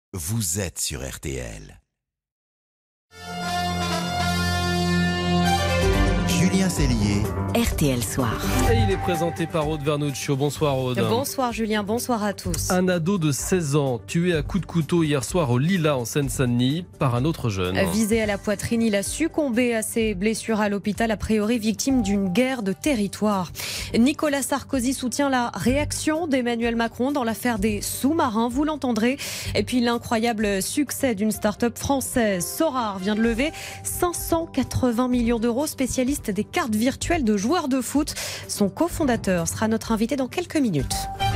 vous êtes sur RTL. Julien Cellier, RTL Soir. Et il est présenté par Aude Vernuccio. Bonsoir Aude. Bonsoir Julien, bonsoir à tous. Un ado de 16 ans tué à coups de couteau hier soir au Lilas en Seine-Saint-Denis par un autre jeune. Visé à la poitrine, il a succombé à ses blessures à l'hôpital, a priori victime d'une guerre de territoire. Nicolas Sarkozy soutient la réaction d'Emmanuel Macron dans l'affaire des sous-marins, vous l'entendrez. Et puis l'incroyable succès d'une start-up française. Sorare vient de lever 580 millions d'euros, spécialiste des cartes virtuelles de joueurs de foot. Son cofondateur sera notre invité dans quelques minutes.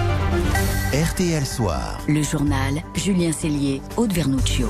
RTL Soir. Le journal, Julien Cellier, Aude Vernuccio.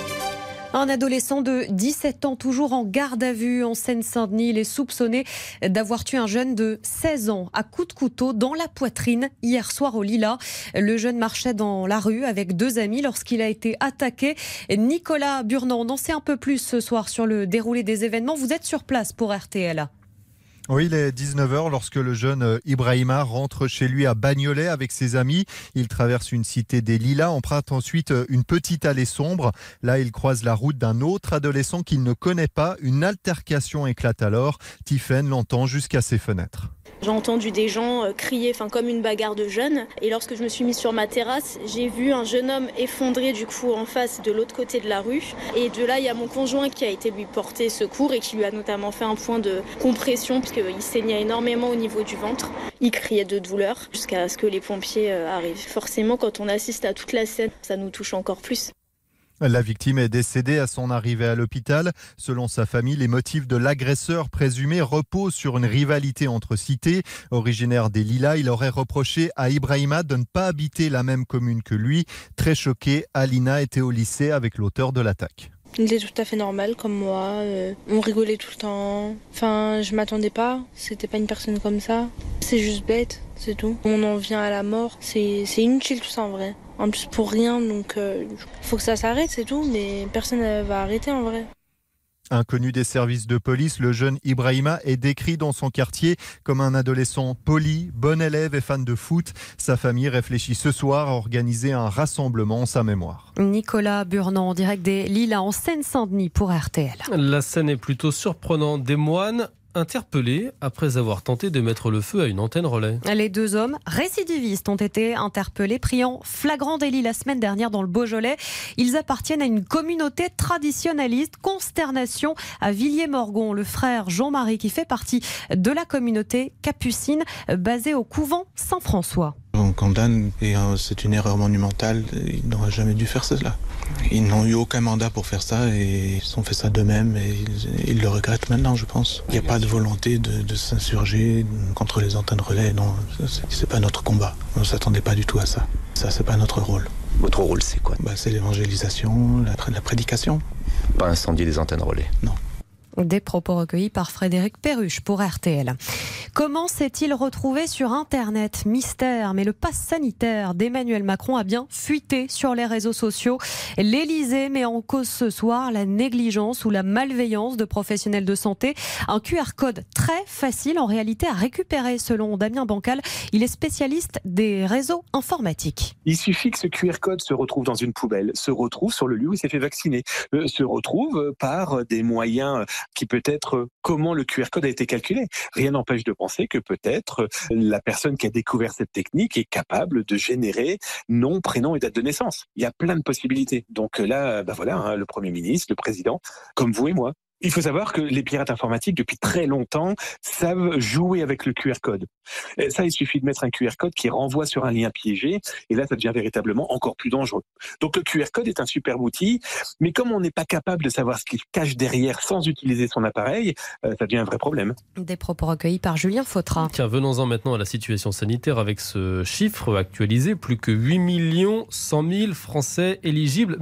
Un adolescent de 17 ans, toujours en garde à vue en Seine-Saint-Denis. Il est soupçonné d'avoir tué un jeune de 16 ans à coups de couteau dans la poitrine hier soir au Lilas. Le jeune marchait dans la rue avec deux amis lorsqu'il a été attaqué. Nicolas Burnand, on en sait un peu plus ce soir sur le déroulé des événements. Vous êtes sur place pour RTL. Oui, il est 19h lorsque le jeune Ibrahima rentre chez lui à Bagnolet avec ses amis. Il traverse une cité des Lilas, emprunte ensuite une petite allée sombre. Là, il croise la route d'un autre adolescent qu'il ne connaît pas. Une altercation éclate alors. Tiphaine l'entend jusqu'à ses fenêtres. J'ai entendu des gens crier comme une bagarre de jeunes. Et lorsque je me suis mise sur ma terrasse, j'ai vu un jeune homme effondré du coup en face de l'autre côté de la rue. Et de là, il y a mon conjoint qui a été lui porter secours et qui lui a notamment fait un point de compression puisqu'il saignait énormément au niveau du ventre. Il criait de douleur jusqu'à ce que les pompiers arrivent. Forcément, quand on assiste à toute la scène, ça nous touche encore plus. La victime est décédée à son arrivée à l'hôpital. Selon sa famille, les motifs de l'agresseur présumé reposent sur une rivalité entre cités. Originaire des Lilas, il aurait reproché à Ibrahima de ne pas habiter la même commune que lui. Très choquée, Alina était au lycée avec l'auteur de l'attaque. Il était tout à fait normal comme moi, on rigolait tout le temps. Je m'attendais pas, c'était pas une personne comme ça. C'est juste bête, c'est tout. On en vient à la mort, c'est inutile tout ça en vrai. En plus pour rien, donc faut que ça s'arrête, c'est tout, mais personne ne va arrêter en vrai. Inconnu des services de police, le jeune Ibrahima est décrit dans son quartier comme un adolescent poli, bon élève et fan de foot. Sa famille réfléchit ce soir à organiser un rassemblement en sa mémoire. Nicolas Burnand en direct des Lilas en Seine-Saint-Denis pour RTL. La scène est plutôt surprenante. Des moines interpellés après avoir tenté de mettre le feu à une antenne relais. Les deux hommes récidivistes ont été interpellés, pris en flagrant délit la semaine dernière dans le Beaujolais. Ils appartiennent à une communauté traditionnaliste. Consternation à Villiers-Morgon. Le frère Jean-Marie, qui fait partie de la communauté capucine basée au couvent Saint-François. On condamne et c'est une erreur monumentale. Ils n'auraient jamais dû faire cela. Ils n'ont eu aucun mandat pour faire ça et ils ont fait ça d'eux-mêmes et ils le regrettent maintenant, je pense. Il n'y a pas de volonté de s'insurger contre les antennes relais. Non, c'est pas notre combat. On ne s'attendait pas du tout à ça. Ça, c'est pas notre rôle. Votre rôle, c'est quoi ? C'est l'évangélisation, la prédication. Pas incendier des antennes relais. Non. Des propos recueillis par Frédéric Perruche pour RTL. Comment s'est-il retrouvé sur Internet ? Mystère, mais le pass sanitaire d'Emmanuel Macron a bien fuité sur les réseaux sociaux. L'Élysée met en cause ce soir la négligence ou la malveillance de professionnels de santé. Un QR code très facile en réalité à récupérer selon Damien Bancal. Il est spécialiste des réseaux informatiques. Il suffit que ce QR code se retrouve dans une poubelle, se retrouve sur le lieu où il s'est fait vacciner, se retrouve par des moyens qui peut être comment le QR code a été calculé. Rien n'empêche de penser que peut-être la personne qui a découvert cette technique est capable de générer nom, prénom et date de naissance. Il y a plein de possibilités. Donc là, le Premier ministre, le Président, comme vous et moi. Il faut savoir que les pirates informatiques, depuis très longtemps, savent jouer avec le QR code. Et ça, il suffit de mettre un QR code qui renvoie sur un lien piégé, et là, ça devient véritablement encore plus dangereux. Donc le QR code est un superbe outil, mais comme on n'est pas capable de savoir ce qu'il cache derrière sans utiliser son appareil, ça devient un vrai problème. Des propos recueillis par Julien Fautra. Tiens, venons-en maintenant à la situation sanitaire avec ce chiffre actualisé. Plus que 8 100 000 Français éligibles, mais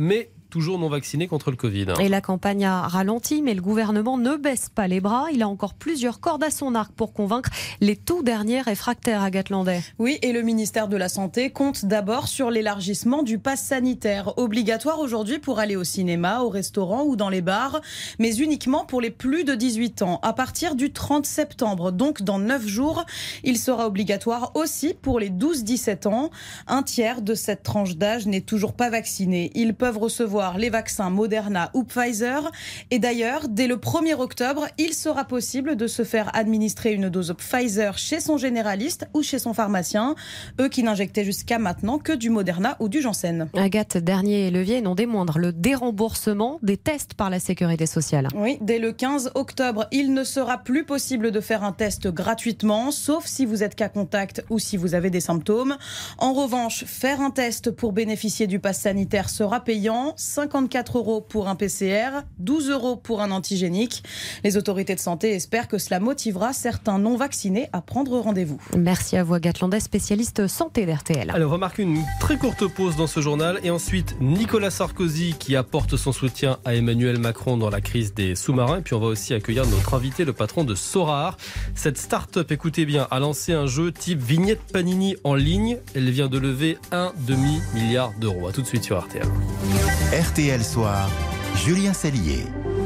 toujours non vaccinés contre le Covid. Et la campagne a ralenti, mais le gouvernement ne baisse pas les bras. Il a encore plusieurs cordes à son arc pour convaincre les tout derniers réfractaires, Agathe Landais. Oui, et le ministère de la Santé compte d'abord sur l'élargissement du pass sanitaire, obligatoire aujourd'hui pour aller au cinéma, au restaurant ou dans les bars, mais uniquement pour les plus de 18 ans. À partir du 30 septembre, donc dans 9 jours, il sera obligatoire aussi pour les 12-17 ans. Un tiers de cette tranche d'âge n'est toujours pas vacciné. Ils peuvent recevoir les vaccins Moderna ou Pfizer. Et d'ailleurs, dès le 1er octobre, il sera possible de se faire administrer une dose Pfizer chez son généraliste ou chez son pharmacien. Eux qui n'injectaient jusqu'à maintenant que du Moderna ou du Janssen. Agathe, dernier levier, non des moindres, le déremboursement des tests par la sécurité sociale. Oui, dès le 15 octobre, il ne sera plus possible de faire un test gratuitement, sauf si vous êtes cas contact ou si vous avez des symptômes. En revanche, faire un test pour bénéficier du pass sanitaire sera payant. 54 € pour un PCR, 12 € pour un antigénique. Les autorités de santé espèrent que cela motivera certains non-vaccinés à prendre rendez-vous. Merci à vous, Agathe Landais, spécialiste santé d'RTL. Allez, on va marquer une très courte pause dans ce journal et ensuite Nicolas Sarkozy qui apporte son soutien à Emmanuel Macron dans la crise des sous-marins. Et puis on va aussi accueillir notre invité, le patron de Sorar. Cette start-up, écoutez bien, a lancé un jeu type vignette Panini en ligne. Elle vient de lever 1,5 milliard d'euros. A tout de suite sur RTL. RTL Soir, Julien Cellier.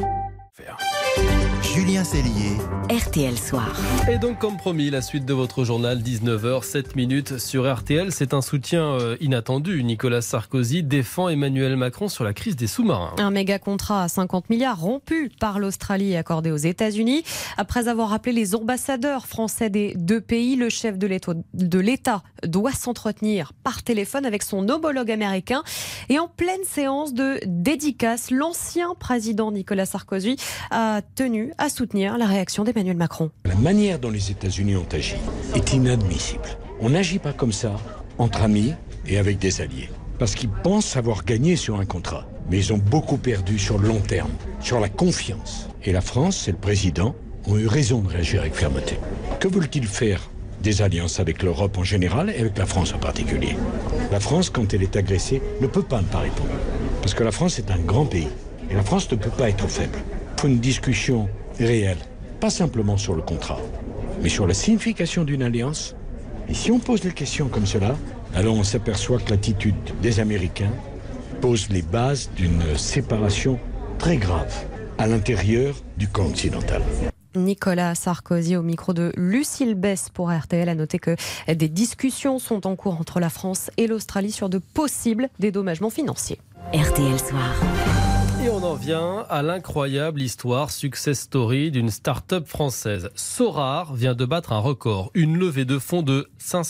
Julien Cellier. RTL Soir. Et donc, comme promis, la suite de votre journal, 19h07 sur RTL. C'est un soutien inattendu. Nicolas Sarkozy défend Emmanuel Macron sur la crise des sous-marins. Un méga contrat à 50 milliards rompu par l'Australie et accordé aux États-Unis. Après avoir appelé les ambassadeurs français des deux pays, le chef de l'État doit s'entretenir par téléphone avec son homologue américain. Et en pleine séance de dédicace, l'ancien président Nicolas Sarkozy a tenu à soutenir la réaction d'Emmanuel Macron. La manière dont les États-Unis ont agi est inadmissible. On n'agit pas comme ça entre amis et avec des alliés. Parce qu'ils pensent avoir gagné sur un contrat. Mais ils ont beaucoup perdu sur le long terme, sur la confiance. Et la France et le président ont eu raison de réagir avec fermeté. Que veulent-ils faire des alliances avec l'Europe en général et avec la France en particulier? La France, quand elle est agressée, ne peut pas ne pas répondre. Parce que la France est un grand pays. Et la France ne peut pas être faible. Il faut une discussion réelle, pas simplement sur le contrat, mais sur la signification d'une alliance. Et si on pose des questions comme cela, alors on s'aperçoit que l'attitude des Américains pose les bases d'une séparation très grave à l'intérieur du camp occidental. Nicolas Sarkozy au micro de Lucille Bess pour RTL a noté que des discussions sont en cours entre la France et l'Australie sur de possibles dédommagements financiers. RTL Soir. Et on en vient à l'incroyable histoire success story d'une start-up française. Sorar vient de battre un record, une levée de fonds de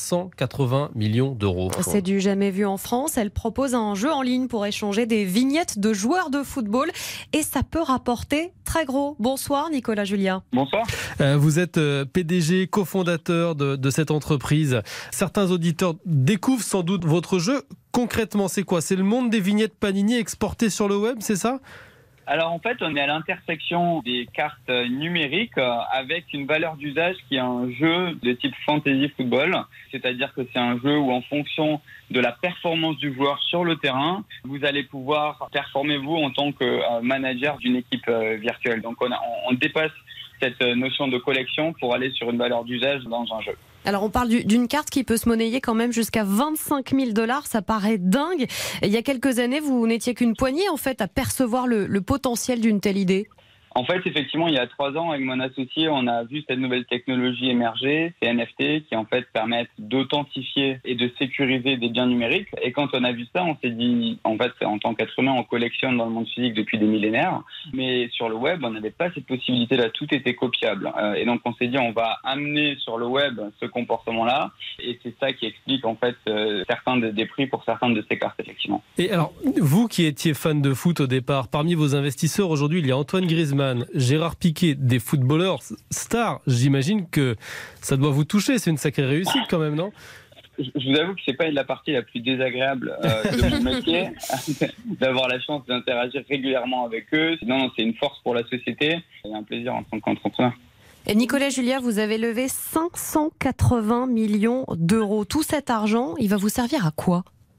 580 millions d'euros. C'est du jamais vu en France. Elle propose un jeu en ligne pour échanger des vignettes de joueurs de football et ça peut rapporter très gros. Bonsoir Nicolas Julia. Bonsoir. Vous êtes PDG, cofondateur de cette entreprise. Certains auditeurs découvrent sans doute votre jeu. Concrètement, c'est quoi? C'est le monde des vignettes Panini exportées sur le web, c'est ça? Alors en fait, on est à l'intersection des cartes numériques avec une valeur d'usage qui est un jeu de type fantasy football. C'est-à-dire que c'est un jeu où en fonction de la performance du joueur sur le terrain, vous allez pouvoir performer vous en tant que manager d'une équipe virtuelle. Donc on dépasse cette notion de collection pour aller sur une valeur d'usage dans un jeu. Alors on parle d'une carte qui peut se monnayer quand même jusqu'à 25 000 $, ça paraît dingue. Il y a quelques années, vous n'étiez qu'une poignée en fait à percevoir le potentiel d'une telle idée. En fait, effectivement, il y a 3 ans, avec mon associé, on a vu cette nouvelle technologie émerger, ces NFT, qui en fait permettent d'authentifier et de sécuriser des biens numériques. Et quand on a vu ça, on s'est dit, en fait, en tant qu'être humain, on collectionne dans le monde physique depuis des millénaires, mais sur le web, on n'avait pas cette possibilité-là, tout était copiable. Et donc, on s'est dit, on va amener sur le web ce comportement-là, et c'est ça qui explique en fait certains des prix pour certaines de ces cartes, effectivement. Et alors, vous qui étiez fan de foot au départ, parmi vos investisseurs aujourd'hui, il y a Antoine Griezmann, Gérard Piqué, des footballeurs stars. J'imagine que ça doit vous toucher. C'est une sacrée réussite quand même, non? Je vous avoue que c'est pas la partie la plus désagréable de mon métier, d'avoir la chance d'interagir régulièrement avec eux. Sinon, c'est une force pour la société et un plaisir en tant qu'entrepreneur. Et Nicolas Julia, vous avez levé 580 millions d'euros. Tout cet argent, il va vous servir à quoi?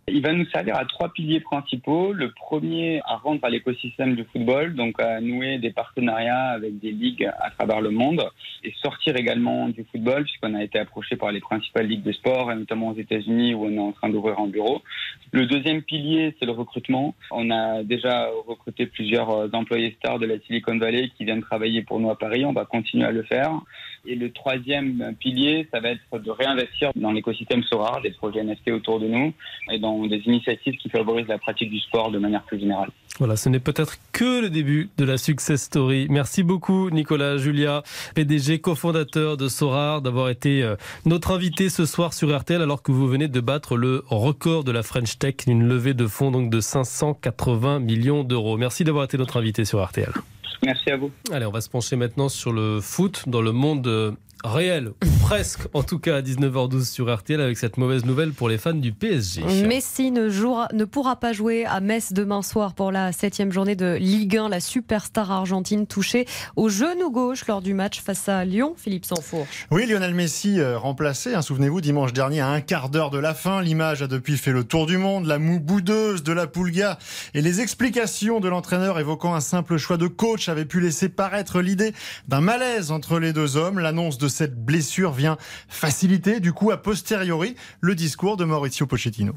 Il va nous servir à 3 piliers principaux. Le premier, à rendre à l'écosystème du football, donc à nouer des partenariats avec des ligues à travers le monde et sortir également du football puisqu'on a été approché par les principales ligues de sport et notamment aux États-Unis où on est en train d'ouvrir un bureau. Le deuxième pilier, c'est le recrutement. On a déjà recruté plusieurs employés stars de la Silicon Valley qui viennent travailler pour nous à Paris. On va continuer à le faire. Et le troisième pilier, ça va être de réinvestir dans l'écosystème Sorare, des projets NFT autour de nous et dans des initiatives qui favorisent la pratique du sport de manière plus générale. Voilà, ce n'est peut-être que le début de la success story. Merci beaucoup Nicolas Julia, PDG, cofondateur de Sorare, d'avoir été notre invité ce soir sur RTL alors que vous venez de battre le record de la French Tech, une levée de fonds donc de 580 millions d'euros. Merci d'avoir été notre invité sur RTL. Merci à vous. Allez, on va se pencher maintenant sur le foot dans le monde réel, ou presque, en tout cas à 19h12 sur RTL, avec cette mauvaise nouvelle pour les fans du PSG. Messi ne pourra pas jouer à Metz demain soir pour la 7e journée de Ligue 1. La superstar argentine touchée au genou gauche lors du match face à Lyon. Philippe Sansfourche. Oui, Lionel Messi remplacé, souvenez-vous, dimanche dernier à un quart d'heure de la fin. L'image a depuis fait le tour du monde, la moue boudeuse de la Pulga et les explications de l'entraîneur évoquant un simple choix de coach avaient pu laisser paraître l'idée d'un malaise entre les deux hommes. L'annonce de cette blessure vient faciliter, du coup, a posteriori, le discours de Mauricio Pochettino.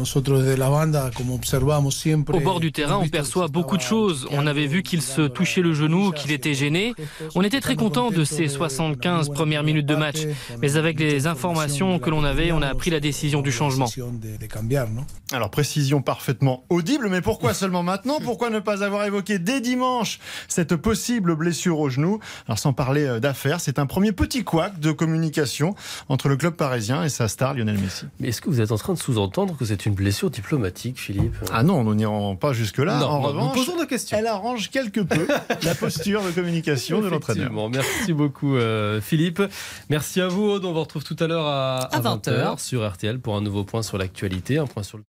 Au bord du terrain, on perçoit beaucoup de choses. On avait vu qu'il se touchait le genou, qu'il était gêné. On était très content de ces 75 premières minutes de match. Mais avec les informations que l'on avait, on a pris la décision du changement. Alors, précision parfaitement audible, mais pourquoi seulement maintenant ? Pourquoi ne pas avoir évoqué dès dimanche cette possible blessure au genou ? Alors, sans parler d'affaires, c'est un premier petit couac de communication entre le club parisien et sa star Lionel Messi. Mais est-ce que vous êtes en train de sous-entendre que c'est une blessure diplomatique, Philippe ? Ah non, nous n'irons pas jusque-là. Non, en revanche, nous posons la question. Elle arrange quelque peu la posture de communication de l'entraîneur. Merci beaucoup Philippe. Merci à vous Aude. On vous retrouve tout à l'heure à 20h sur RTL pour un nouveau point sur l'actualité, un point sur le